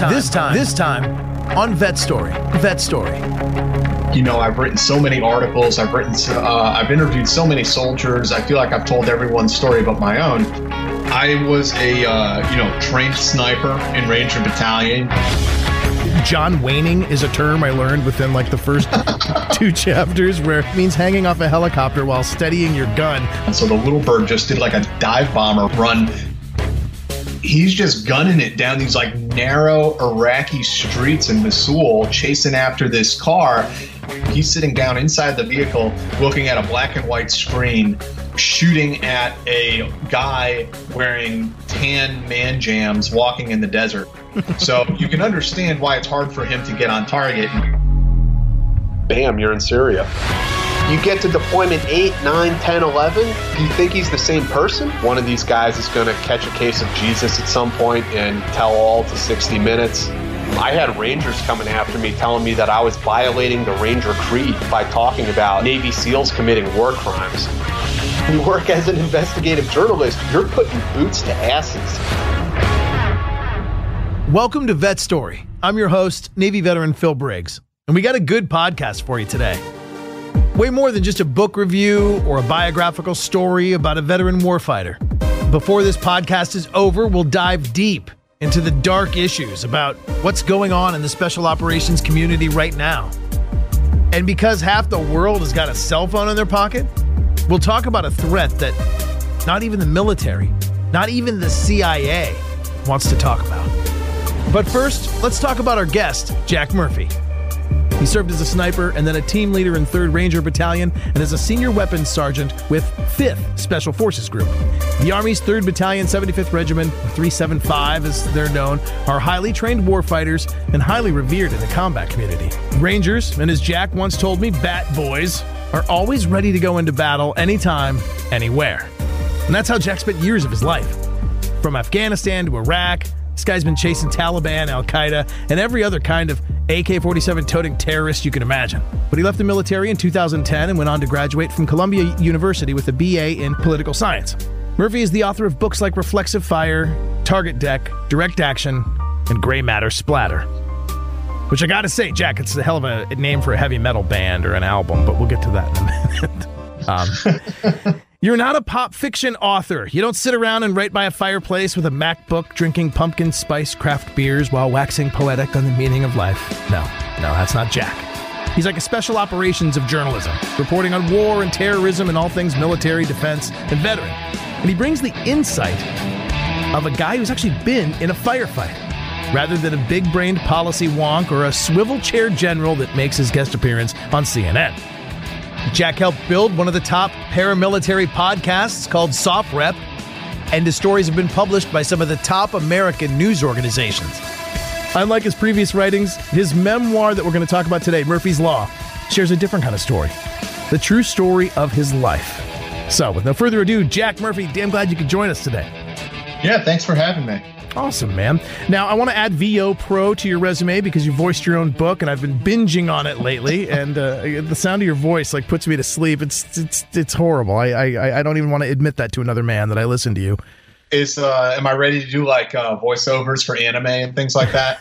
time on Vet Story. Vet Story. You know, I've written so many articles. I've interviewed so many soldiers. I feel like I've told everyone's story but my own. I was a trained sniper in Ranger Battalion. John Waning is a term I learned within like the first 2 chapters, where it means hanging off a helicopter while steadying your gun. And so the little bird just did like a dive bomber run. He's just gunning it down these like narrow Iraqi streets in Mosul, chasing after this car. He's sitting down inside the vehicle, looking at a black and white screen, shooting at a guy wearing tan man jams walking in the desert. So you can understand why it's hard for him to get on target. Bam, you're in Syria. You get to deployment 8, 9, 10, 11. Do you think he's the same person? One of these guys is going to catch a case of Jesus at some point and tell all to 60 Minutes. I had Rangers coming after me telling me that I was violating the Ranger Creed by talking about Navy SEALs committing war crimes. You work as an investigative journalist, you're putting boots to asses. Welcome to Vet Story. I'm your host, Navy veteran Phil Briggs, and we got a good podcast for you today. Way more than just a book review or a biographical story about a veteran warfighter. Before this podcast is over, we'll dive deep into the dark issues about what's going on in the special operations community right now. And because half the world has got a cell phone in their pocket, we'll talk about a threat that not even the military, not even the CIA wants to talk about. But first, let's talk about our guest, Jack Murphy. He served as a sniper and then a team leader in 3rd Ranger Battalion and as a senior weapons sergeant with 5th Special Forces Group. The Army's 3rd Battalion, 75th Regiment, 375 as they're known, are highly trained warfighters and highly revered in the combat community. Rangers, and as Jack once told me, bat boys, are always ready to go into battle anytime, anywhere. And that's how Jack spent years of his life. From Afghanistan to Iraq, this guy's been chasing Taliban, Al-Qaeda, and every other kind of AK-47 toting terrorist you can imagine. But he left the military in 2010 and went on to graduate from Columbia University with a BA in political science. Murphy is the author of books like Reflexive Fire, Target Deck, Direct Action, and Gray Matter Splatter. Which I gotta say, Jack, it's a hell of a name for a heavy metal band or an album, but we'll get to that in a minute. You're not a pop fiction author. You don't sit around and write by a fireplace with a MacBook drinking pumpkin spice craft beers while waxing poetic on the meaning of life. No, that's not Jack. He's like a special operations of journalism, reporting on war and terrorism and all things military, defense, and veteran. And he brings the insight of a guy who's actually been in a firefight, rather than a big-brained policy wonk or a swivel-chair general that makes his guest appearance on CNN. Jack helped build one of the top paramilitary podcasts called SOFREP, and his stories have been published by some of the top American news organizations. Unlike his previous writings, his memoir that we're going to talk about today, Murphy's Law, shares a different kind of story, the true story of his life. So, with no further ado, Jack Murphy, damn glad you could join us today. Yeah, thanks for having me. Awesome, man. Now, I want to add VO Pro to your resume because you voiced your own book, and I've been binging on it lately, and the sound of your voice like puts me to sleep. It's horrible. I don't even want to admit that to another man that I listen to you. Am I ready to do like voiceovers for anime and things like that?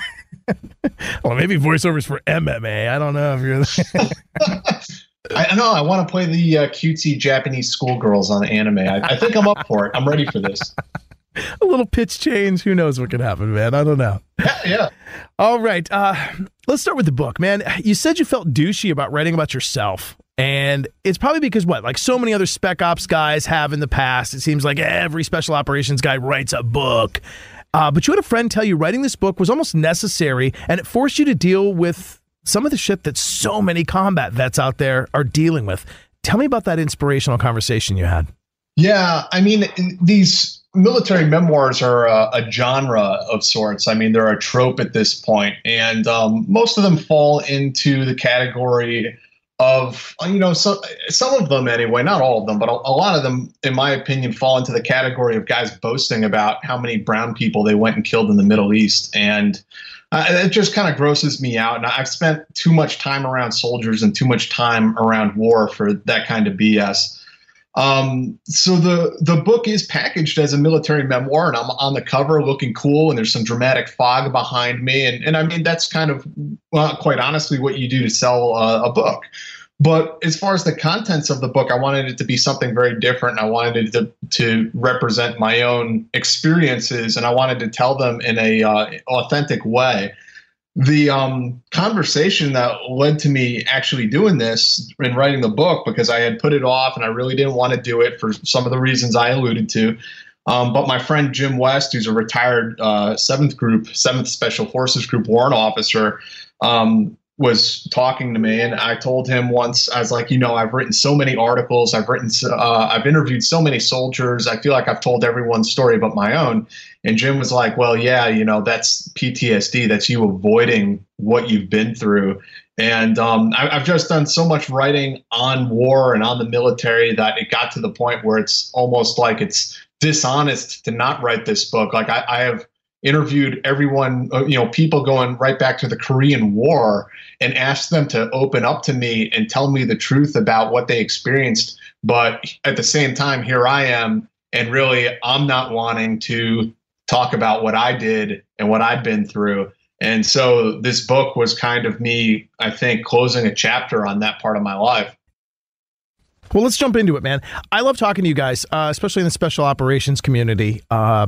Well, maybe voiceovers for MMA. I don't know if you're... I know. I want to play the cutesy Japanese schoolgirls on anime. I think I'm up for it. I'm ready for this. A little pitch change. Who knows what could happen, man? I don't know. Yeah. All right. Let's start with the book, man. You said you felt douchey about writing about yourself. And it's probably because like so many other spec ops guys have in the past, it seems like every special operations guy writes a book. But you had a friend tell you writing this book was almost necessary, and it forced you to deal with some of the shit that so many combat vets out there are dealing with. Tell me about that inspirational conversation you had. Yeah. I mean, these military memoirs are a genre of sorts. I mean, they're a trope at this point, and most of them fall into the category of, some of them anyway, not all of them, but a lot of them, in my opinion, fall into the category of guys boasting about how many brown people they went and killed in the Middle East. And it just kind of grosses me out. And I've spent too much time around soldiers and too much time around war for that kind of BS. So the book is packaged as a military memoir, and I'm on the cover looking cool, and there's some dramatic fog behind me. And I mean, that's kind of, well, quite honestly, what you do to sell a book. But as far as the contents of the book, I wanted it to be something very different. I wanted it to represent my own experiences, and I wanted to tell them in a authentic way. The conversation that led to me actually doing this and writing the book, because I had put it off and I really didn't want to do it for some of the reasons I alluded to. But my friend Jim West, who's a retired 7th Special Forces Group warrant officer, was talking to me, and I told him once, I was like, I've written so many articles, I've interviewed so many soldiers, I feel like I've told everyone's story but my own. And Jim was like, well, yeah, that's PTSD, that's you avoiding what you've been through. And I've just done so much writing on war and on the military that it got to the point where it's almost like it's dishonest to not write this book. Like I have interviewed everyone, people going right back to the Korean War, and asked them to open up to me and tell me the truth about what they experienced. But at the same time, here I am, and really I'm not wanting to talk about what I did and what I'd been through. And so this book was kind of me, I think, closing a chapter on that part of my life. Well, let's jump into it, man. I love talking to you guys, especially in the special operations community,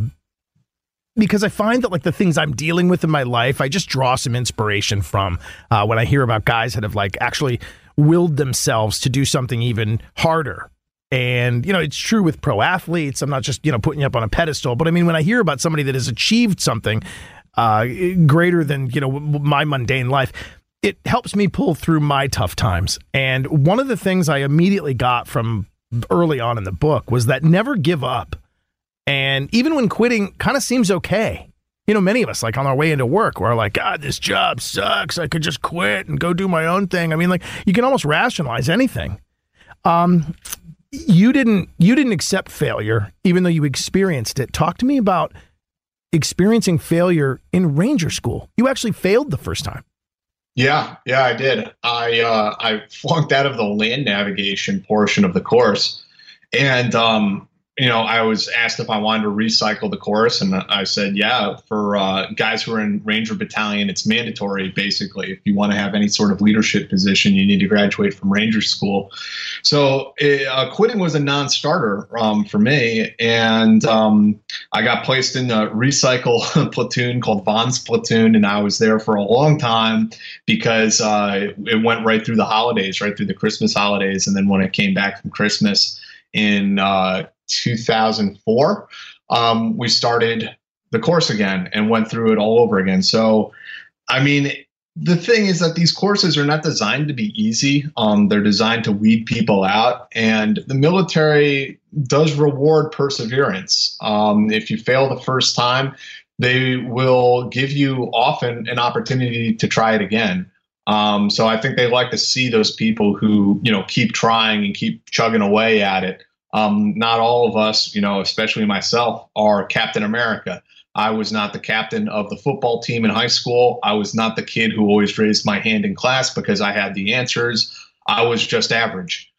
because I find that, like, the things I'm dealing with in my life, I just draw some inspiration from when I hear about guys that have, like, actually willed themselves to do something even harder. And, it's true with pro athletes. I'm not just, putting you up on a pedestal. But I mean, when I hear about somebody that has achieved something greater than, my mundane life, it helps me pull through my tough times. And one of the things I immediately got from early on in the book was that never give up. And even when quitting kind of seems okay, many of us, like, on our way into work, we're like, God, this job sucks. I could just quit and go do my own thing. I mean, like, you can almost rationalize anything. You didn't accept failure, even though you experienced it. Talk to me about experiencing failure in Ranger School. You actually failed the first time. Yeah, I did. I flunked out of the land navigation portion of the course, and I was asked if I wanted to recycle the course, and I said, yeah. For guys who are in Ranger Battalion, it's mandatory, basically. If you want to have any sort of leadership position, you need to graduate from Ranger School. So quitting was a non-starter for me, and I got placed in a recycle platoon called Vaughn's Platoon, and I was there for a long time because it went right through the holidays, right through the Christmas holidays, and then when I came back from Christmas in 2004, we started the course again and went through it all over again. So, I mean, the thing is that these courses are not designed to be easy. They're designed to weed people out, and the military does reward perseverance. If you fail the first time, they will give you often an opportunity to try it again. So I think they like to see those people who, keep trying and keep chugging away at it. Not all of us, especially myself, are Captain America. I was not the captain of the football team in high school. I was not the kid who always raised my hand in class because I had the answers. I was just average.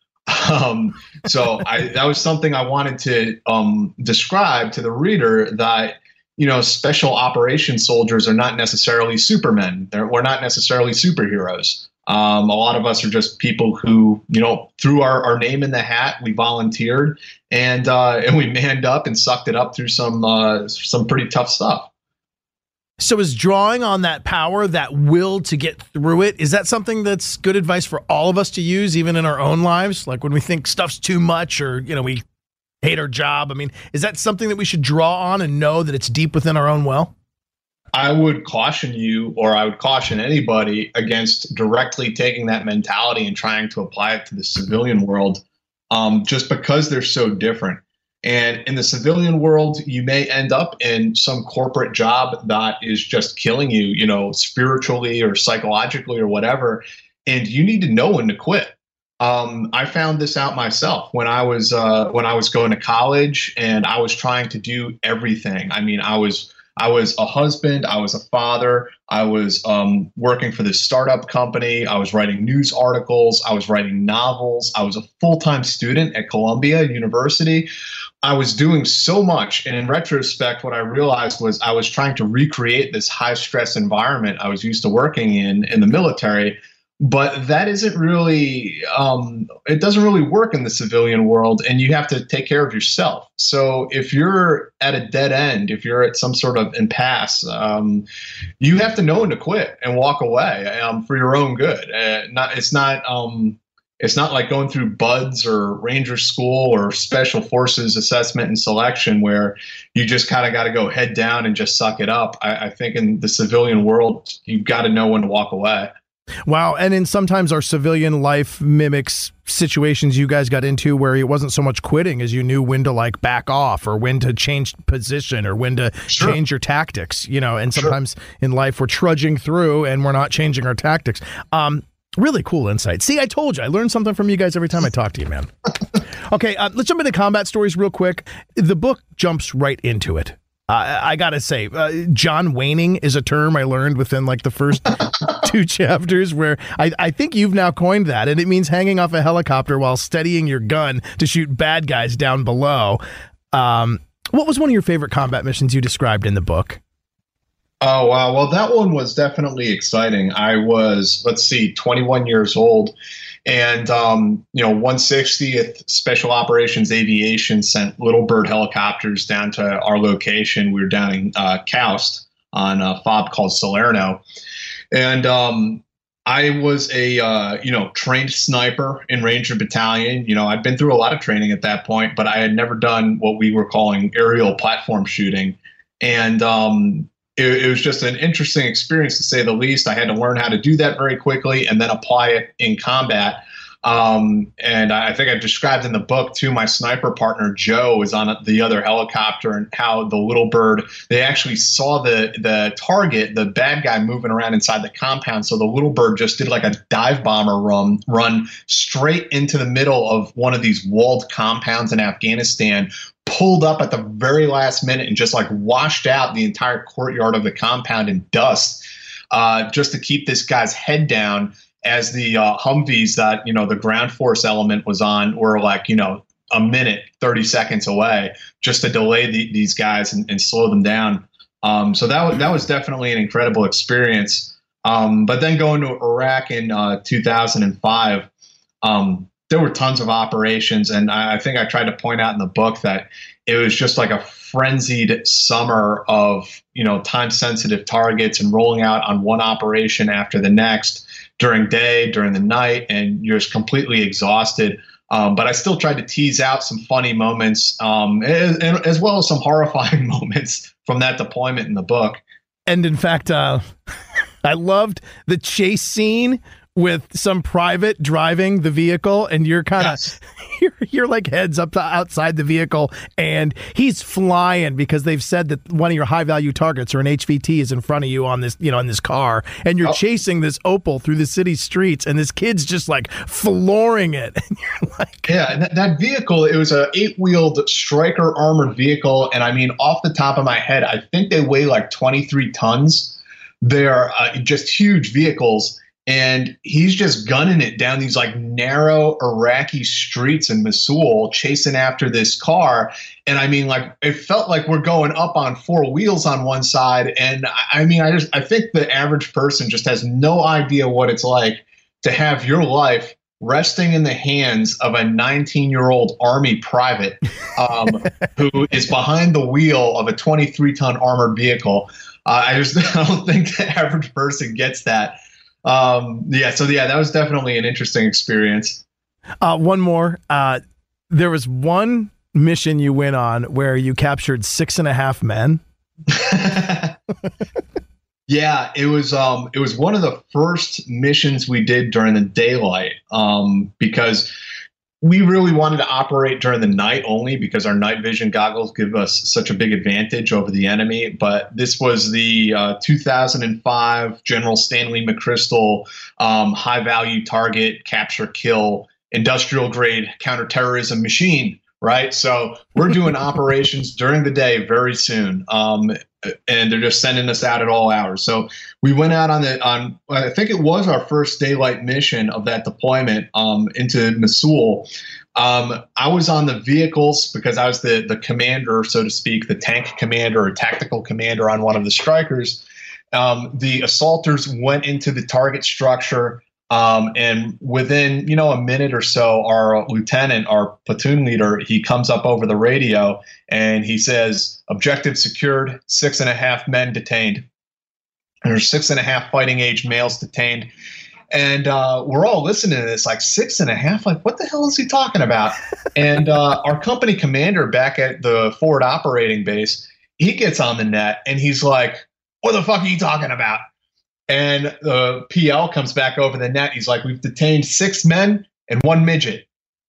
So that was something I wanted to describe to the reader, that special operations soldiers are not necessarily supermen. We're not necessarily superheroes. A lot of us are just people who, threw our name in the hat. We volunteered and we manned up and sucked it up through some pretty tough stuff. So is drawing on that power, that will to get through it, is that something that's good advice for all of us to use, even in our own lives? Like when we think stuff's too much, or, we hate our job. I mean, is that something that we should draw on and know that it's deep within our own well? I would caution you, or I would caution anybody, against directly taking that mentality and trying to apply it to the civilian world, just because they're so different. And in the civilian world, you may end up in some corporate job that is just killing you, spiritually or psychologically or whatever. And you need to know when to quit. I found this out myself when I was going to college, and I was trying to do everything. I mean, I was I was a husband, I was a father, I was working for this startup company, I was writing news articles, I was writing novels, I was a full-time student at Columbia University. I was doing so much. And in retrospect, what I realized was I was trying to recreate this high-stress environment I was used to working in the military. But that isn't really, it doesn't really work in the civilian world, and you have to take care of yourself. So if you're at a dead end, if you're at some sort of impasse, you have to know when to quit and walk away for your own good. It's not like going through BUDS or Ranger School or Special Forces Assessment and Selection where you just kind of got to go head down and just suck it up. I think in the civilian world, you've got to know when to walk away. Wow. And then sometimes our civilian life mimics situations you guys got into where it wasn't so much quitting as you knew when to like back off or when to change position or when to change your tactics, and sometimes in life we're trudging through and we're not changing our tactics. Really cool insight. See, I told you, I learned something from you guys every time I talk to you, man. Okay. Let's jump into combat stories real quick. The book jumps right into it. I got to say, John Wayning is a term I learned within like the first 2 chapters where I think you've now coined that, and it means hanging off a helicopter while steadying your gun to shoot bad guys down below. What was one of your favorite combat missions you described in the book? Oh, wow. Well, that one was definitely exciting. I was, 21 years old. And, 160th Special Operations Aviation sent Little Bird helicopters down to our location. We were down in Koust on a FOB called Salerno. And I was a, trained sniper in Ranger Battalion. I'd been through a lot of training at that point, but I had never done what we were calling aerial platform shooting. And it was just an interesting experience, to say the least. I had to learn how to do that very quickly and then apply it in combat. And I think I described in the book too, my sniper partner, Joe, was on the other helicopter, and how the Little Bird, they actually saw the target, the bad guy, moving around inside the compound. So the Little Bird just did like a dive bomber run straight into the middle of one of these walled compounds in Afghanistan, pulled up at the very last minute and just like washed out the entire courtyard of the compound in dust, just to keep this guy's head down, as the Humvees that, the ground force element was on were like, a minute, 30 seconds away, just to delay these guys and slow them down. So that was definitely an incredible experience. But then going to Iraq in 2005, there were tons of operations. And I think I tried to point out in the book that it was just like a frenzied summer of, time-sensitive targets and rolling out on one operation after the next during the night, and you're just completely exhausted. But I still tried to tease out some funny moments, as well as some horrifying moments from that deployment in the book. And in fact, I loved the chase scene with some private driving the vehicle, and you're kind of you're like heads up to outside the vehicle, and he's flying because they've said that one of your high value targets or an HVT is in front of you on this, in this car, and you're chasing this Opel through the city streets, and this kid's just like flooring it. And you're like, that vehicle, it was a 8-wheeled Stryker armored vehicle, and I mean, off the top of my head, I think they weigh like 23 tons. They're just huge vehicles. And he's just gunning it down these like narrow Iraqi streets in Mosul, chasing after this car. And I mean, like, it felt like we're going up on 4 wheels on one side. And I mean, I think the average person just has no idea what it's like to have your life resting in the hands of a 19-year-old Army private who is behind the wheel of a 23-ton armored vehicle. I don't think the average person gets that. That was definitely an interesting experience. One more. There was one mission you went on where you captured 6.5 men. Yeah, it was one of the first missions we did during the daylight, because we really wanted to operate during the night only because our night vision goggles give us such a big advantage over the enemy. But this was the 2005 General Stanley McChrystal high value target capture kill industrial grade counterterrorism machine right? So we're doing operations during the day very soon. And they're just sending us out at all hours. So we went out on I think it was our first daylight mission of that deployment into Mosul. I was on the vehicles because I was the commander, so to speak, the tank commander or tactical commander on one of the strikers. The assaulters went into the target structure. And within, a minute or so, our lieutenant, our platoon leader, he comes up over the radio and he says, objective secured, 6.5 men detained. There's 6.5 fighting age males detained. And we're all listening to this, like 6.5, like what the hell is he talking about? And our company commander back at the forward operating base, he gets on the net and he's like, what the fuck are you talking about? And the PL comes back over the net. He's like, we've detained 6 men and 1 midget.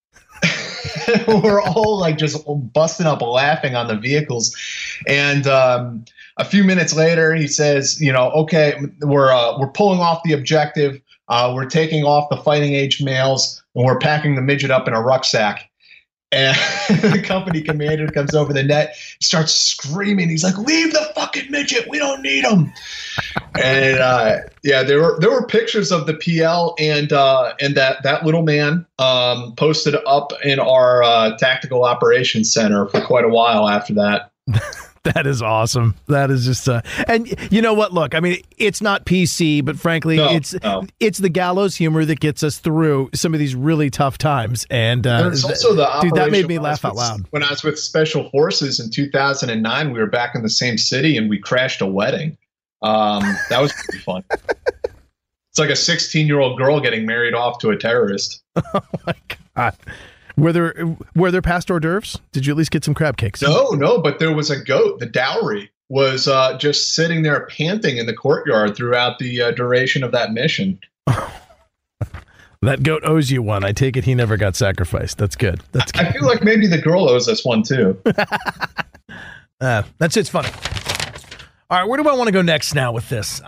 We're all like just busting up laughing on the vehicles. And a few minutes later, he says, okay, we're pulling off the objective. We're taking off the fighting age males and we're packing the midget up in a rucksack. And the company commander comes over the net, starts screaming. He's like, leave the fucking midget. We don't need him. And there were pictures of the PL and that little man posted up in our tactical operations center for quite a while after that. That is awesome. That is just and you know what? Look, I mean, it's not PC, but frankly, it's the gallows humor that gets us through some of these really tough times. And there's also the dude, that made me laugh out loud. When I was with Special Forces in 2009, we were back in the same city and we crashed a wedding. That was pretty fun. It's like a 16-year-old girl getting married off to a terrorist. Oh my God. Were there past hors d'oeuvres? Did you at least get some crab cakes? No, but there was a goat. The dowry was just sitting there panting in the courtyard throughout the duration of that mission. That goat owes you one. I take it he never got sacrificed. That's good. That's good. I feel like maybe the girl owes us one too. That's it's funny. All right, where do I want to go next now with this?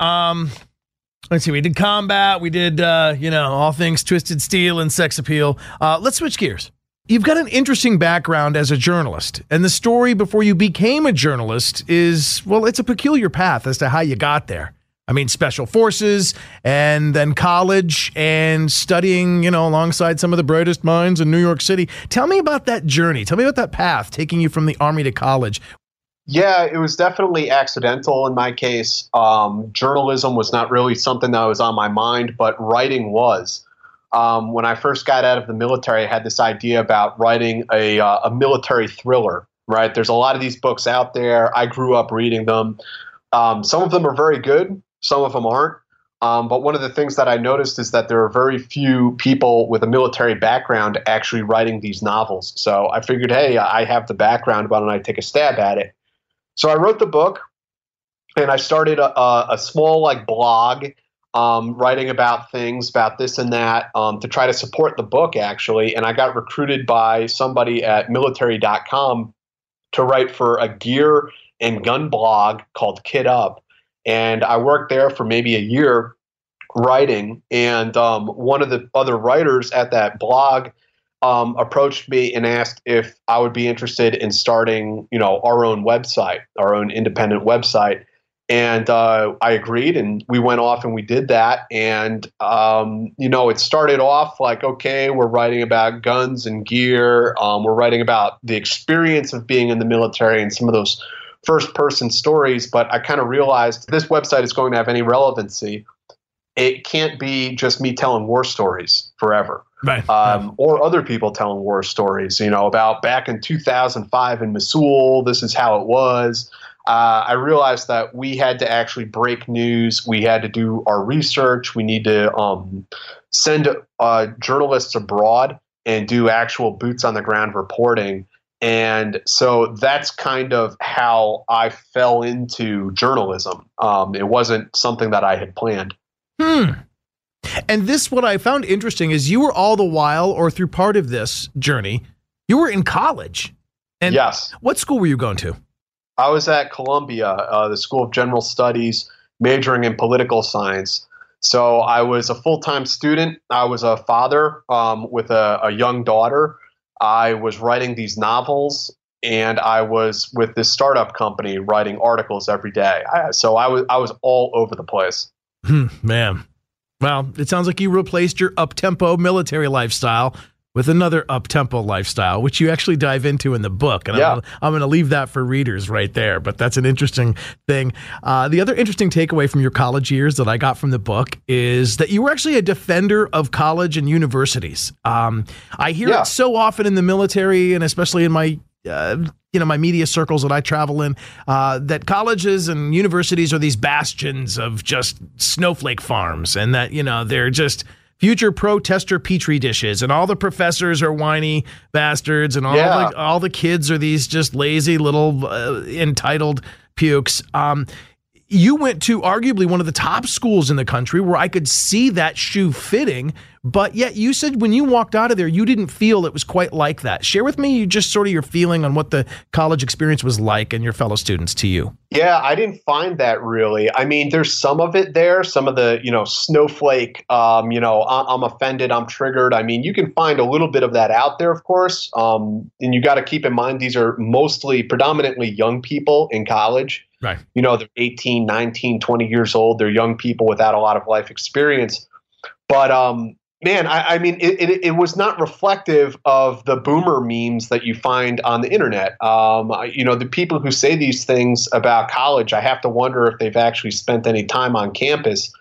Let's see. We did combat. We did, all things Twisted Steel and sex appeal. Let's switch gears. You've got an interesting background as a journalist, and the story before you became a journalist is, well, it's a peculiar path as to how you got there. I mean, Special Forces and then college and studying, alongside some of the brightest minds in New York City. Tell me about that journey. Tell me about that path taking you from the Army to college. Yeah, it was definitely accidental in my case. Journalism was not really something that was on my mind, but writing was. When I first got out of the military, I had this idea about writing a military thriller, right? There's a lot of these books out there. I grew up reading them. Some of them are very good. Some of them aren't. But one of the things that I noticed is that there are very few people with a military background actually writing these novels. So I figured, hey, I have the background. Why don't I take a stab at it? So I wrote the book, and I started a small blog writing about things, about this and that, to try to support the book, actually. And I got recruited by somebody at military.com to write for a gear and gun blog called Kit Up. And I worked there for maybe a year writing. And one of the other writers at that blog approached me and asked if I would be interested in starting, our own website, our own independent website. And I agreed, and we went off and we did that. And, it started off like, okay, we're writing about guns and gear. We're writing about the experience of being in the military and some of those first-person stories. But I kind of realized if this website is going to have any relevancy, it can't be just me telling war stories forever. Right. Or other people telling war stories, about back in 2005 in Mosul, this is how it was. I realized that we had to actually break news. We had to do our research. We need to send journalists abroad and do actual boots on the ground reporting. And so that's kind of how I fell into journalism. It wasn't something that I had planned. And this, what I found interesting is you were all the while, or through part of this journey, you were in college. And yes. What school were you going to? I was at Columbia, the School of General Studies, majoring in political science. So I was a full-time student. I was a father with a young daughter. I was writing these novels, and I was with this startup company writing articles every day. So I was all over the place. Man. Well, it sounds like you replaced your up-tempo military lifestyle with another up-tempo lifestyle, which you actually dive into in the book. And I'm going to leave that for readers right there, but that's an interesting thing. The other interesting takeaway from your college years that I got from the book is that you were actually a defender of college and universities. I hear it so often in the military, and especially in my my media circles that I travel in, that colleges and universities are these bastions of just snowflake farms, and that, they're just future protester petri dishes, and all the professors are whiny bastards, and all the kids are these just lazy little entitled pukes. You went to arguably one of the top schools in the country where I could see that shoe fitting, but yet you said when you walked out of there, you didn't feel it was quite like that. Share with me just sort of your feeling on what the college experience was like and your fellow students to you. Yeah, I didn't find that really. I mean, there's some of it there, some of the, snowflake, I'm offended, I'm triggered. I mean, you can find a little bit of that out there, of course. And you got to keep in mind, these are predominantly young people in college. Right. They're 18, 19, 20 years old. They're young people without a lot of life experience. But, man, I mean, it was not reflective of the boomer memes that you find on the internet. The people who say these things about college, I have to wonder if they've actually spent any time on campus.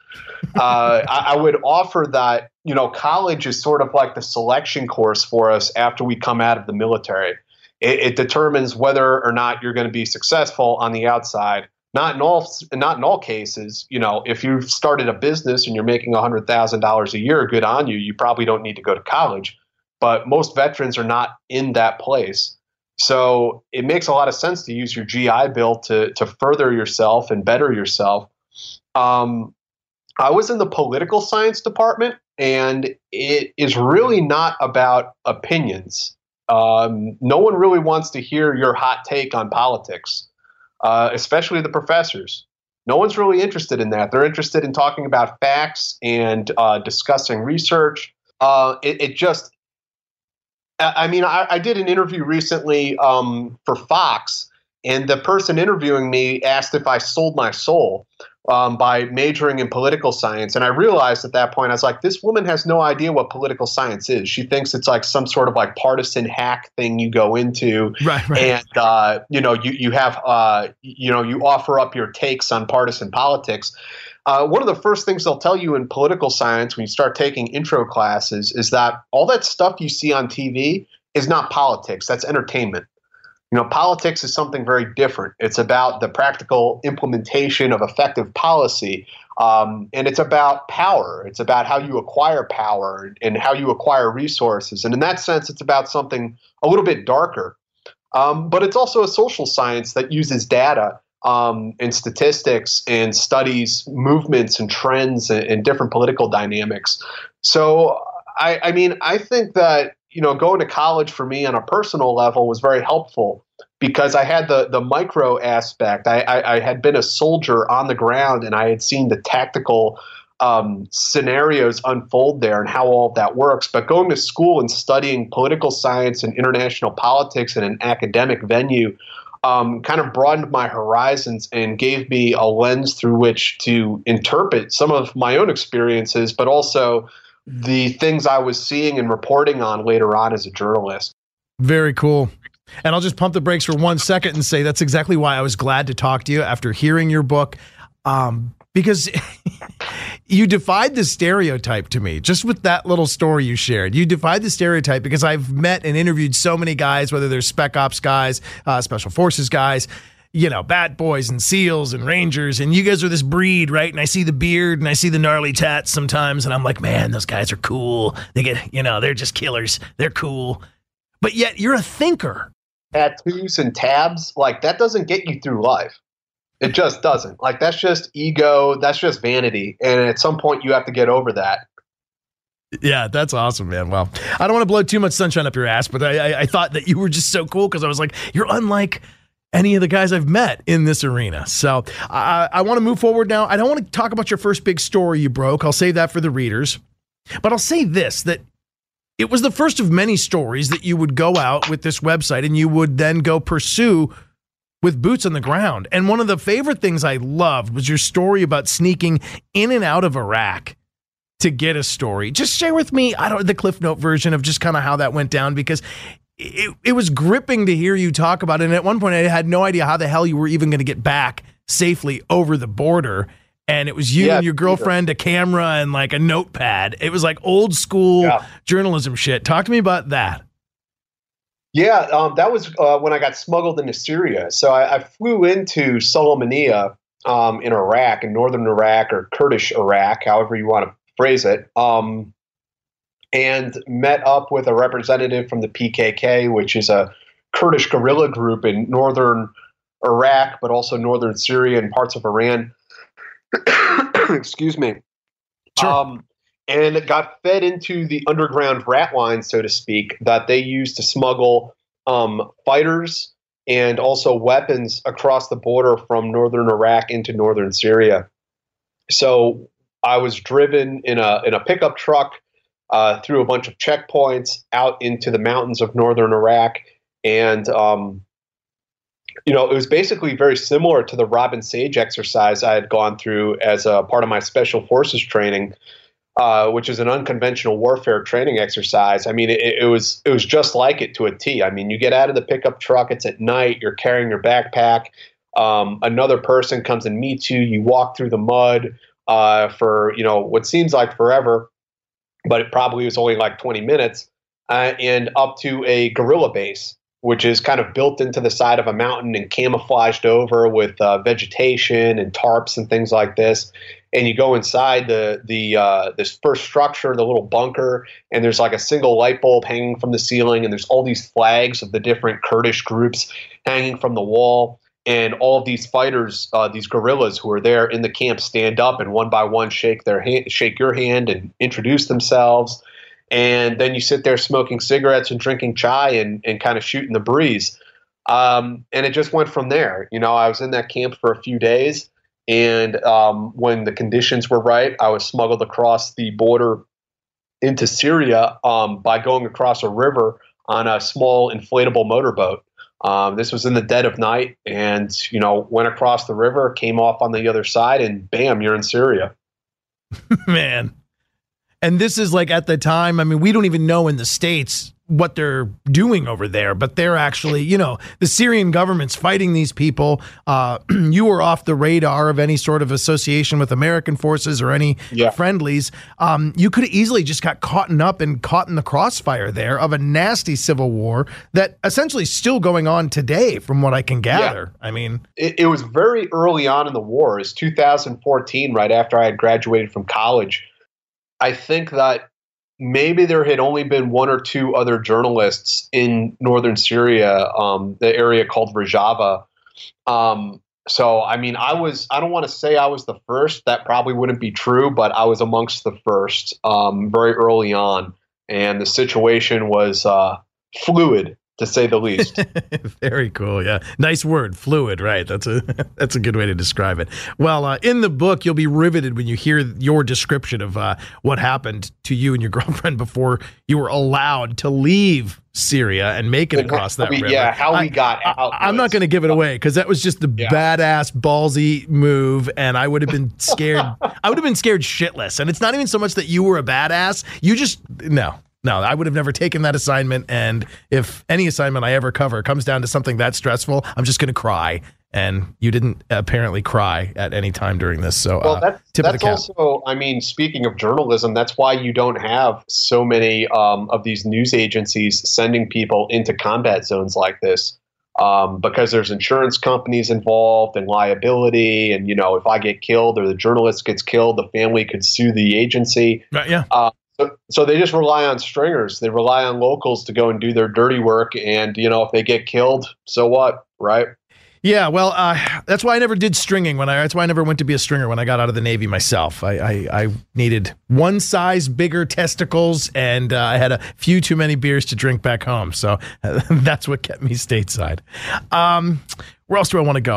I would offer that, college is sort of like the selection course for us after we come out of the military. It determines whether or not you're going to be successful on the outside. Not in all cases. If you've started a business and you're making $100,000 a year, good on you. You probably don't need to go to college. But most veterans are not in that place. So it makes a lot of sense to use your GI Bill to further yourself and better yourself. I was in the political science department, and it is really not about opinions. No one really wants to hear your hot take on politics, especially the professors. No one's really interested in that. They're interested in talking about facts and discussing research. I did an interview recently for Fox, and the person interviewing me asked if I sold my soul by majoring in political science. And I realized at that point, I was like, this woman has no idea what political science is. She thinks it's like some sort of like partisan hack thing you go into. Right. And, you have, you offer up your takes on partisan politics. One of the first things they'll tell you in political science when you start taking intro classes is that all that stuff you see on TV is not politics. That's entertainment. Politics is something very different. It's about the practical implementation of effective policy, and it's about power. It's about how you acquire power and how you acquire resources. And in that sense, it's about something a little bit darker. But it's also a social science that uses data and statistics and studies movements and trends and different political dynamics. So, I think that going to college for me on a personal level was very helpful because I had the micro aspect. I had been a soldier on the ground, and I had seen the tactical scenarios unfold there and how all of that works. But going to school and studying political science and international politics in an academic venue kind of broadened my horizons and gave me a lens through which to interpret some of my own experiences, but also the things I was seeing and reporting on later on as a journalist. Very cool. And I'll just pump the brakes for 1 second and say that's exactly why I was glad to talk to you after hearing your book, because you defied the stereotype to me just with that little story you shared. You defied the stereotype because I've met and interviewed so many guys, whether they're spec ops guys, special forces guys, bat boys and SEALs and Rangers, and you guys are this breed, right? And I see the beard and I see the gnarly tats sometimes, and I'm like, man, those guys are cool. They get, they're just killers. They're cool. But yet you're a thinker. Tattoos and tabs, like that doesn't get you through life. It just doesn't. Like that's just ego. That's just vanity. And at some point you have to get over that. Yeah, that's awesome, man. Well, I don't want to blow too much sunshine up your ass, but I thought that you were just so cool because I was like, you're unlike any of the guys I've met in this arena. So I want to move forward now. I don't want to talk about your first big story you broke. I'll save that for the readers. But I'll say this, that it was the first of many stories that you would go out with this website and you would then go pursue with boots on the ground. And one of the favorite things I loved was your story about sneaking in and out of Iraq to get a story. Just share with me, the Cliff Note version of just kind of how that went down, because it was gripping to hear you talk about it. And at one point I had no idea how the hell you were even going to get back safely over the border. And it was you and your girlfriend, a camera, and like a notepad. It was like old school journalism shit. Talk to me about that. Yeah, that was when I got smuggled into Syria. So I flew into Sulaymaniyah in Iraq, in northern Iraq, or Kurdish Iraq, however you want to phrase it, and met up with a representative from the PKK, which is a Kurdish guerrilla group in northern Iraq, but also northern Syria and parts of Iran. Excuse me. Sure. And it got fed into the underground rat line, so to speak, that they used to smuggle fighters and also weapons across the border from northern Iraq into northern Syria. So I was driven in a pickup truck through a bunch of checkpoints out into the mountains of northern Iraq, and it was basically very similar to the Robin Sage exercise I had gone through as a part of my special forces training, which is an unconventional warfare training exercise. I mean, it was just like it to a T. I mean, you get out of the pickup truck, it's at night, you're carrying your backpack. Another person comes and meets you. You walk through the mud for, what seems like forever, but it probably was only like 20 minutes, and up to a guerrilla base, which is kind of built into the side of a mountain and camouflaged over with vegetation and tarps and things like this. And you go inside this first structure, the little bunker, and there's like a single light bulb hanging from the ceiling, and there's all these flags of the different Kurdish groups hanging from the wall. And all of these fighters, these guerrillas who are there in the camp, stand up and one by one shake your hand and introduce themselves. And then you sit there smoking cigarettes and drinking chai and kind of shooting the breeze. And it just went from there. I was in that camp for a few days. And when the conditions were right, I was smuggled across the border into Syria by going across a river on a small inflatable motorboat. This was in the dead of night, and, went across the river, came off on the other side, and bam, you're in Syria. Man. And this is like at the time, I mean, we don't even know in the States what they're doing over there, but they're actually, the Syrian government's fighting these people. You were off the radar of any sort of association with American forces or any friendlies. You could have easily just got caught in the crossfire there of a nasty civil war that essentially is still going on today, from what I can gather. Yeah. I mean, it was very early on in the war. It was 2014, right after I had graduated from college. I think that maybe there had only been one or two other journalists in northern Syria, the area called Rojava. So, I mean, I don't want to say I was the first. That probably wouldn't be true, but I was amongst the first very early on. And the situation was fluid, to say the least. Very cool. Yeah. Nice word. Fluid. Right. That's a good way to describe it. Well, in the book, you'll be riveted when you hear your description of what happened to you and your girlfriend before you were allowed to leave Syria and make it across that river. Yeah. How we got out. I'm not going to give it away, because that was just the badass, ballsy move. And I would have been scared. I would have been scared shitless. And it's not even so much that you were a badass. You just, No, I would have never taken that assignment, and if any assignment I ever cover comes down to something that stressful, I'm just going to cry, and you didn't apparently cry at any time during this, so that's also, I mean, speaking of journalism, that's why you don't have so many of these news agencies sending people into combat zones like this, because there's insurance companies involved and liability, and, if I get killed or the journalist gets killed, the family could sue the agency. Right, yeah. So they just rely on stringers. They rely on locals to go and do their dirty work. And, if they get killed, so what, right? Yeah, well, that's why I never did stringing. That's why I never went to be a stringer when I got out of the Navy myself. I needed one size bigger testicles, and I had a few too many beers to drink back home. So that's what kept me stateside. Where else do I want to go?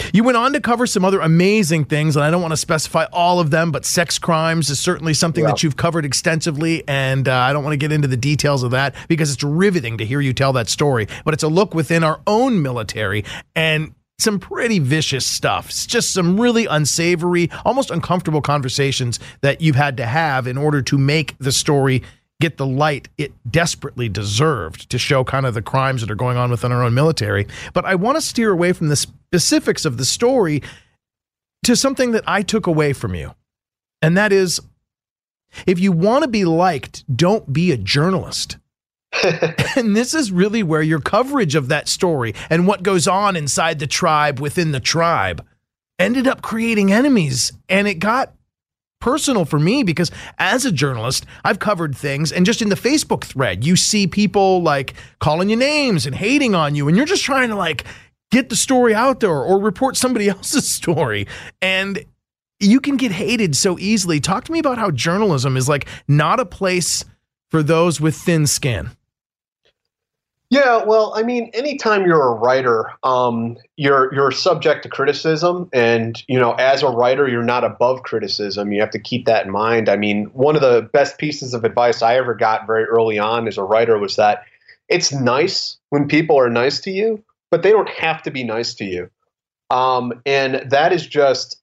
You went on to cover some other amazing things, and I don't want to specify all of them, but sex crimes is certainly something that you've covered extensively, and I don't want to get into the details of that because it's riveting to hear you tell that story, but it's a look within our own military and some pretty vicious stuff. It's just some really unsavory, almost uncomfortable conversations that you've had to have in order to make the story get the light it desperately deserved to show kind of the crimes that are going on within our own military. But I want to steer away from the specifics of the story to something that I took away from you. And that is, if you want to be liked, don't be a journalist. And this is really where your coverage of that story and what goes on inside the tribe within the tribe ended up creating enemies. And it got personal for me because as a journalist, I've covered things, and just in the Facebook thread, you see people like calling you names and hating on you, and you're just trying to like get the story out there or report somebody else's story. And you can get hated so easily. Talk to me about how journalism is like not a place for those with thin skin. Yeah, well, I mean, anytime you're a writer, you're subject to criticism, and as a writer, you're not above criticism. You have to keep that in mind. I mean, one of the best pieces of advice I ever got very early on as a writer was that it's nice when people are nice to you, but they don't have to be nice to you, and that is just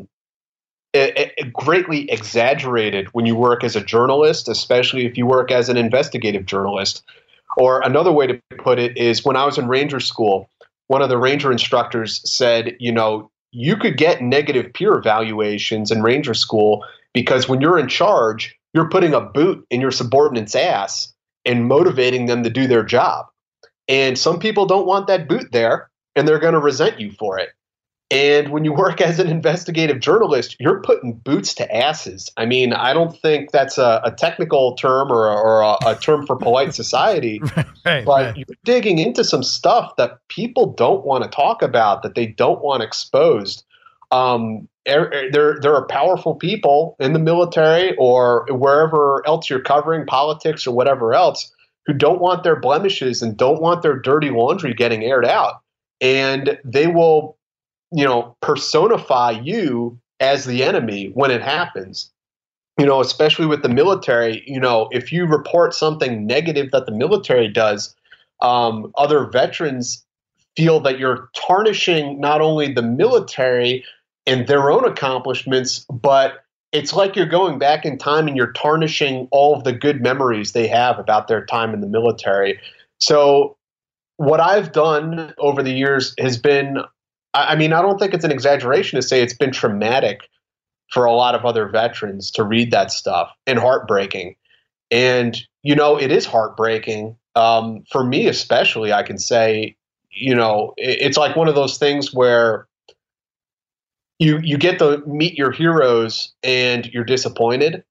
greatly exaggerated when you work as a journalist, especially if you work as an investigative journalist. Or another way to put it is when I was in Ranger school, one of the Ranger instructors said, you could get negative peer evaluations in Ranger school because when you're in charge, you're putting a boot in your subordinate's ass and motivating them to do their job. And some people don't want that boot there, and they're going to resent you for it. And when you work as an investigative journalist, you're putting boots to asses. I mean, I don't think that's a technical term or a term for polite society, but you're digging into some stuff that people don't want to talk about, that they don't want exposed. There are powerful people in the military or wherever else you're covering, politics or whatever else, who don't want their blemishes and don't want their dirty laundry getting aired out. And they will personify you as the enemy when it happens, especially with the military. If you report something negative that the military does, other veterans feel that you're tarnishing not only the military and their own accomplishments, but it's like you're going back in time and you're tarnishing all of the good memories they have about their time in the military. So what I've done over the years has been, I mean, I don't think it's an exaggeration to say it's been traumatic for a lot of other veterans to read that stuff, and heartbreaking. And, it is heartbreaking. For me especially, I can say, it's like one of those things where you get to meet your heroes and you're disappointed.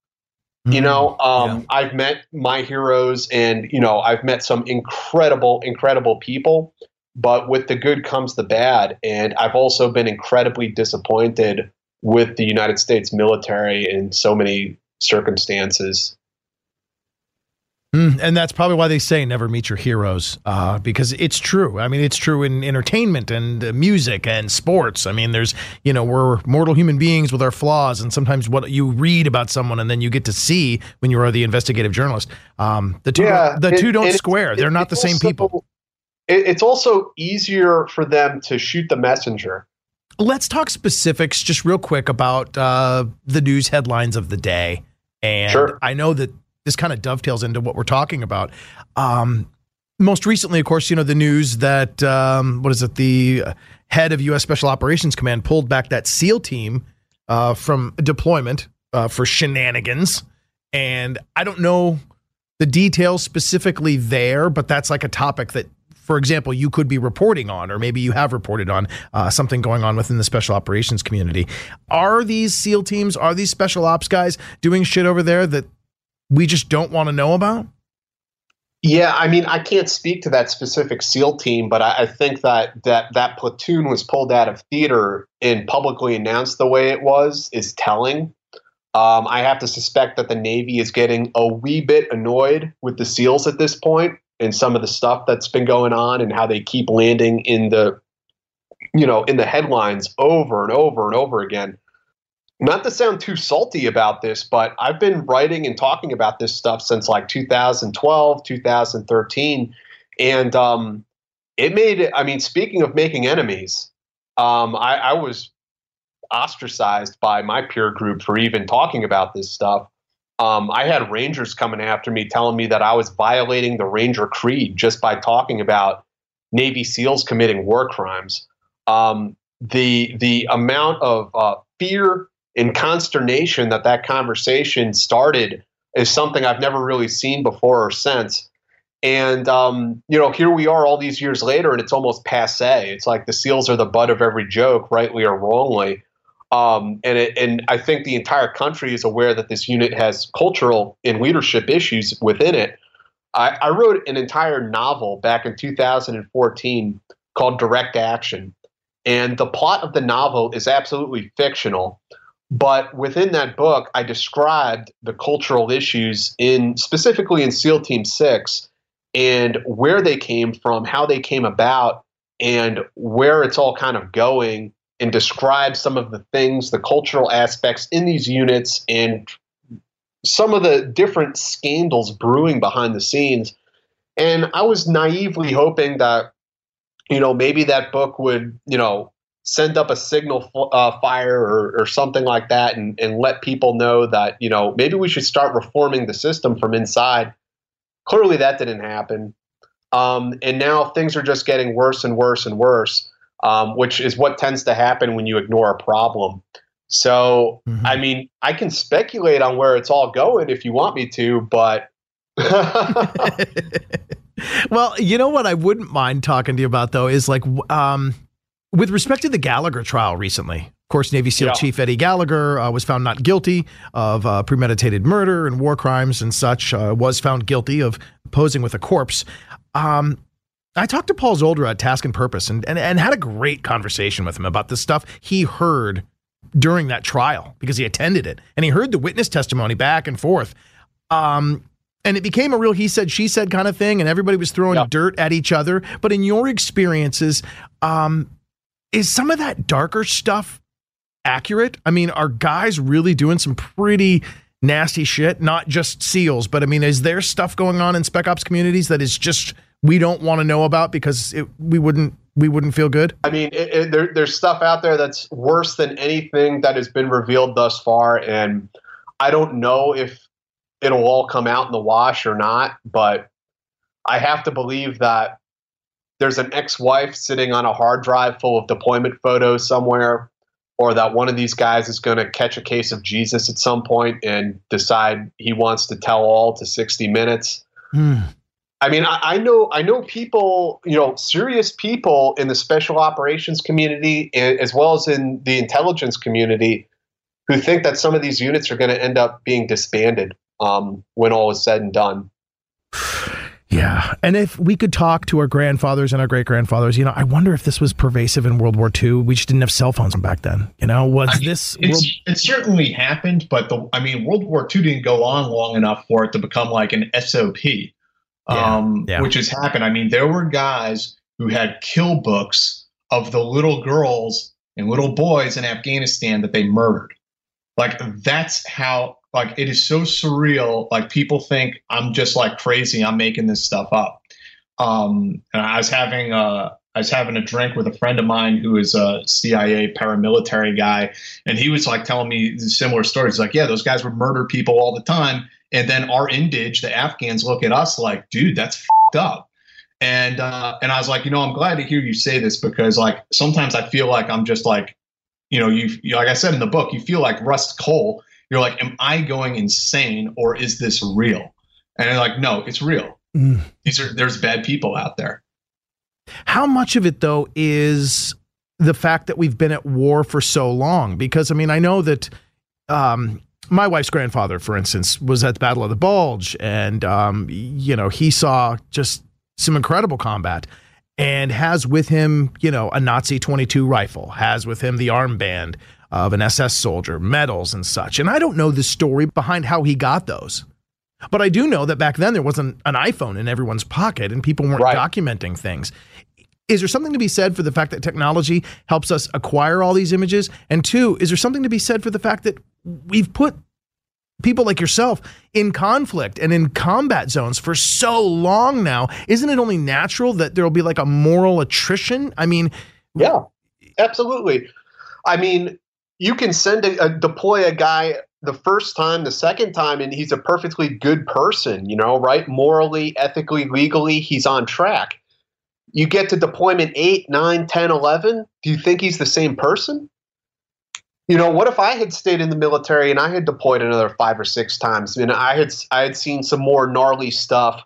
I've met my heroes, and, I've met some incredible, incredible people. But with the good comes the bad. And I've also been incredibly disappointed with the United States military in so many circumstances. And that's probably why they say never meet your heroes, because it's true. I mean, it's true in entertainment and music and sports. I mean, we're mortal human beings with our flaws, and sometimes what you read about someone and then you get to see when you are the investigative journalist, the two don't square. They're not the same people. It's also easier for them to shoot the messenger. Let's talk specifics just real quick about the news headlines of the day. And sure. I know that this kind of dovetails into what we're talking about. Most recently, of course, the news that, the head of U.S. Special Operations Command pulled back that SEAL team from deployment for shenanigans. And I don't know the details specifically there, but that's like a topic that, for example, you could be reporting on, or maybe you have reported on something going on within the special operations community. Are these SEAL teams, are these special ops guys doing shit over there that we just don't want to know about? Yeah, I mean, I can't speak to that specific SEAL team, but I think that platoon was pulled out of theater and publicly announced the way it is telling. I have to suspect that the Navy is getting a wee bit annoyed with the SEALs at this point, and some of the stuff that's been going on and how they keep landing in the in the headlines over and over and over again. Not to sound too salty about this, but I've been writing and talking about this stuff since like 2012, 2013. And it made it, I mean, speaking of making enemies, I was ostracized by my peer group for even talking about this stuff. I had Rangers coming after me, telling me that I was violating the Ranger Creed just by talking about Navy SEALs committing war crimes. The amount of fear and consternation that conversation started is something I've never really seen before or since. And, here we are all these years later, and it's almost passé. It's like the SEALs are the butt of every joke, rightly or wrongly. And I think the entire country is aware that this unit has cultural and leadership issues within it. I wrote an entire novel back in 2014 called Direct Action. And the plot of the novel is absolutely fictional. But within that book, I described the cultural issues specifically in SEAL Team 6 and where they came from, how they came about, and where it's all kind of going, and describe some of the things, the cultural aspects in these units and some of the different scandals brewing behind the scenes. And I was naively hoping that, maybe that book would, send up a signal fire or something like that and let people know that, maybe we should start reforming the system from inside. Clearly that didn't happen. And now things are just getting worse and worse and worse, which is what tends to happen when you ignore a problem. So, I mean, I can speculate on where it's all going if you want me to, but well, you know what I wouldn't mind talking to you about, though, is like with respect to the Gallagher trial recently. Of course, Navy SEAL Chief Eddie Gallagher was found not guilty of premeditated murder and war crimes and such, was found guilty of posing with a corpse. I talked to Paul Zolder at Task and Purpose and had a great conversation with him about the stuff he heard during that trial because he attended it and he heard the witness testimony back and forth. And it became a real he said, she said kind of thing, and everybody was throwing dirt at each other. But in your experiences, is some of that darker stuff accurate? I mean, are guys really doing some pretty nasty shit? Not just SEALs, but I mean, is there stuff going on in Spec Ops communities that is just we don't want to know about because we wouldn't feel good? I mean, there's stuff out there that's worse than anything that has been revealed thus far, and I don't know if it'll all come out in the wash or not, but I have to believe that there's an ex-wife sitting on a hard drive full of deployment photos somewhere, or that one of these guys is going to catch a case of Jesus at some point and decide he wants to tell all to 60 Minutes. I mean, I know people, serious people in the special operations community as well as in the intelligence community who think that some of these units are going to end up being disbanded when all is said and done. Yeah. And if we could talk to our grandfathers and our great grandfathers, I wonder if this was pervasive in World War II. We just didn't have cell phones back then. It certainly happened, but World War II didn't go on long enough for it to become like an SOP, which has happened. I mean, there were guys who had kill books of the little girls and little boys in Afghanistan that they murdered. Like, that's how, like, it is so surreal. Like, people think I'm just like crazy. I'm making this stuff up. And I was having a drink with a friend of mine who is a CIA paramilitary guy. And he was like telling me similar stories. Like, yeah, those guys would murder people all the time. And then our Indige, the Afghans, look at us like, dude, that's fucked up. And I was like, I'm glad to hear you say this because, like, sometimes I feel like I'm just like, you like I said in the book, you feel like Rust Cole. You're like, am I going insane or is this real? And they're like, no, it's real. There's bad people out there. How much of it, though, is the fact that we've been at war for so long? Because, I mean, I know that my wife's grandfather, for instance, was at the Battle of the Bulge, and, he saw just some incredible combat and has with him, a Nazi 22 rifle, has with him the armband of an SS soldier, medals and such. And I don't know the story behind how he got those. But I do know that back then there wasn't an iPhone in everyone's pocket and people weren't documenting things. is there something to be said for the fact that technology helps us acquire all these images? And two, is there something to be said for the fact that we've put people like yourself in conflict and in combat zones for so long now? Isn't it only natural that there'll be like a moral attrition? I mean, yeah, absolutely. I mean, you can deploy a guy the first time, the second time, and he's a perfectly good person, right? Morally, ethically, legally, he's on track. You get to deployment 8, 9, 10, 11. Do you think he's the same person? What if I had stayed in the military and I had deployed another 5 or 6 times and I had seen some more gnarly stuff?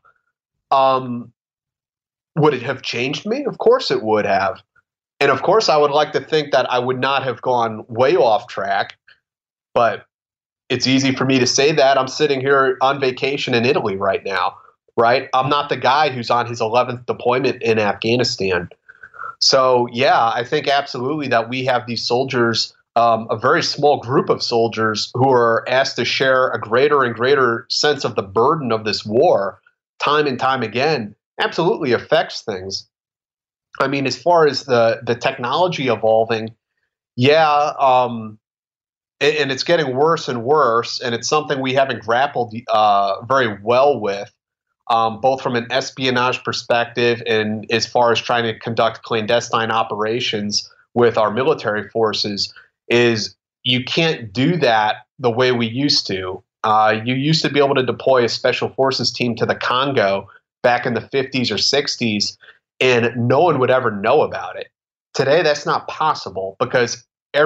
Would it have changed me? Of course it would have. And of course I would like to think that I would not have gone way off track, but it's easy for me to say that. I'm sitting here on vacation in Italy right now, right? I'm not the guy who's on his 11th deployment in Afghanistan. So yeah, I think absolutely that we have these soldiers, a very small group of soldiers who are asked to share a greater and greater sense of the burden of this war time and time again, absolutely affects things. I mean, as far as the technology evolving, yeah, and it's getting worse and worse, and it's something we haven't grappled very well with, both from an espionage perspective and as far as trying to conduct clandestine operations with our military forces, is you can't do that the way we used to. You used to be able to deploy a special forces team to the Congo back in the 50s or 60s, and no one would ever know about it. Today, that's not possible because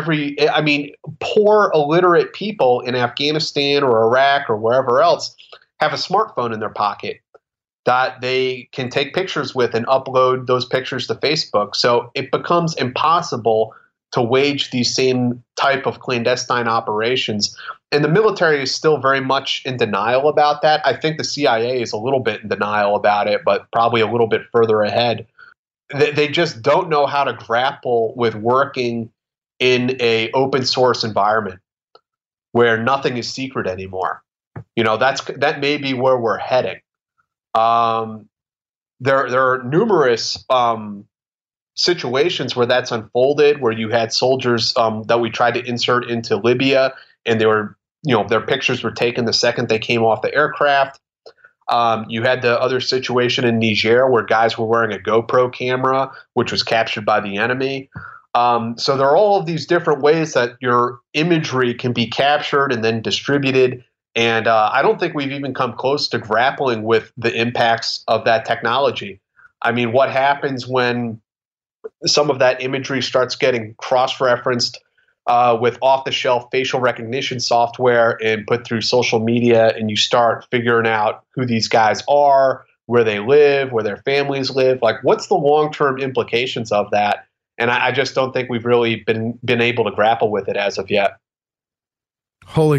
poor illiterate people in Afghanistan or Iraq or wherever else have a smartphone in their pocket that they can take pictures with and upload those pictures to Facebook. So it becomes impossible to wage these same type of clandestine operations. And the military is still very much in denial about that. I think the CIA is a little bit in denial about it, but probably a little bit further ahead. They just don't know how to grapple with working in a open source environment where nothing is secret anymore. That may be where we're heading. There are numerous situations where that's unfolded, where you had soldiers that we tried to insert into Libya, and they were, their pictures were taken the second they came off the aircraft. You had the other situation in Niger where guys were wearing a GoPro camera, which was captured by the enemy. So there are all of these different ways that your imagery can be captured and then distributed. And I don't think we've even come close to grappling with the impacts of that technology. I mean, what happens when some of that imagery starts getting cross-referenced with off-the-shelf facial recognition software and put through social media, and you start figuring out who these guys are, where they live, where their families live? Like, what's the long-term implications of that? And I just don't think we've really been able to grapple with it as of yet. Holy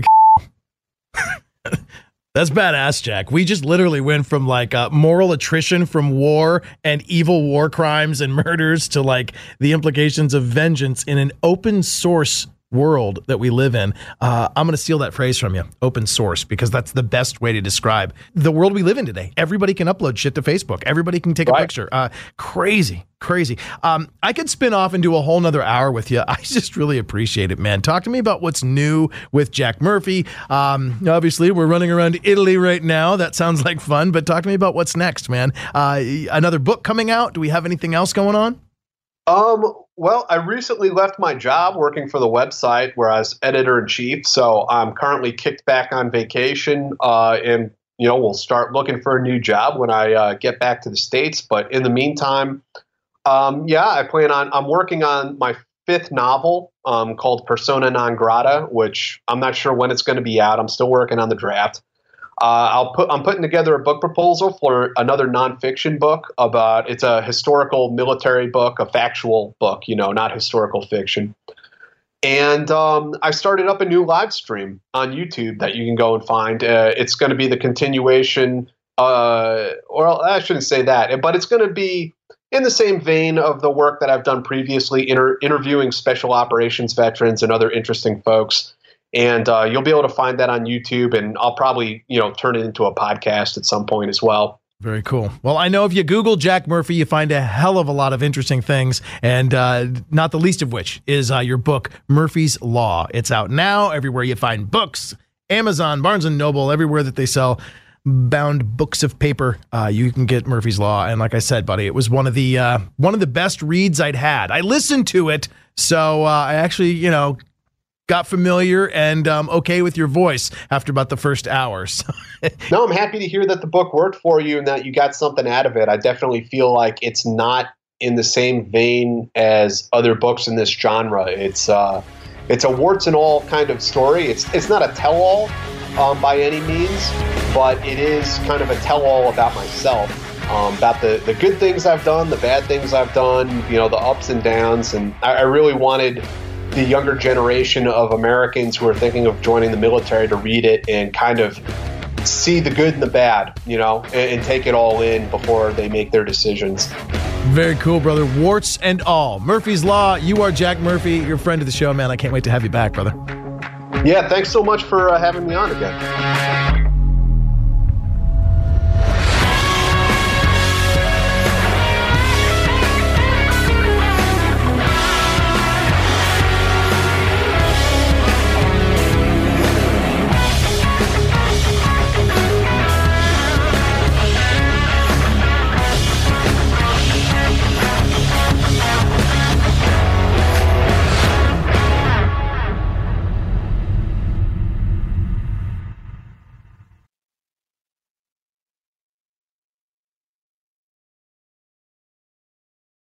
that's badass, Jack. We just literally went from like moral attrition from war and evil war crimes and murders to like the implications of vengeance in an open source world that we live in. I'm going to steal that phrase from you, open source, because that's the best way to describe the world we live in today. Everybody can upload shit to Facebook. Everybody can take a picture. Crazy. I could spin off and do a whole nother hour with you. I just really appreciate it, man. Talk to me about what's new with Jack Murphy. Obviously, we're running around Italy right now. That sounds like fun, but talk to me about what's next, man. Another book coming out? Do we have anything else going on? Well, I recently left my job working for the website where I was editor-in-chief, so I'm currently kicked back on vacation, and we'll start looking for a new job when I get back to the States. But in the meantime, I'm working on my 5th novel called Persona Non Grata, which I'm not sure when it's going to be out. I'm still working on the draft. I'm putting together a book proposal for another nonfiction book it's a historical military book, a factual book, not historical fiction. And I started up a new live stream on YouTube that you can go and find. It's going to be the continuation, or I shouldn't say that, but it's going to be in the same vein of the work that I've done previously, interviewing special operations veterans and other interesting folks. And you'll be able to find that on YouTube, and I'll probably, turn it into a podcast at some point as well. Very cool. Well, I know if you Google Jack Murphy, you find a hell of a lot of interesting things, and not the least of which is your book, Murphy's Law. It's out now everywhere you find books, Amazon, Barnes & Noble, everywhere that they sell bound books of paper. You can get Murphy's Law. And like I said, buddy, it was one of the best reads I'd had. I listened to it, so I actually, got familiar and okay with your voice after about the first hour. So. No, I'm happy to hear that the book worked for you and that you got something out of it. I definitely feel like it's not in the same vein as other books in this genre. It's a warts and all kind of story. It's not a tell-all by any means, but it is kind of a tell-all about myself, about the good things I've done, the bad things I've done, the ups and downs. And I really wanted the younger generation of Americans who are thinking of joining the military to read it and kind of see the good and the bad, and take it all in before they make their decisions. Very cool, brother. Warts and all. Murphy's Law. You are Jack Murphy. You're a friend of the show, man. I can't wait to have you back, brother. Yeah, thanks so much for having me on again.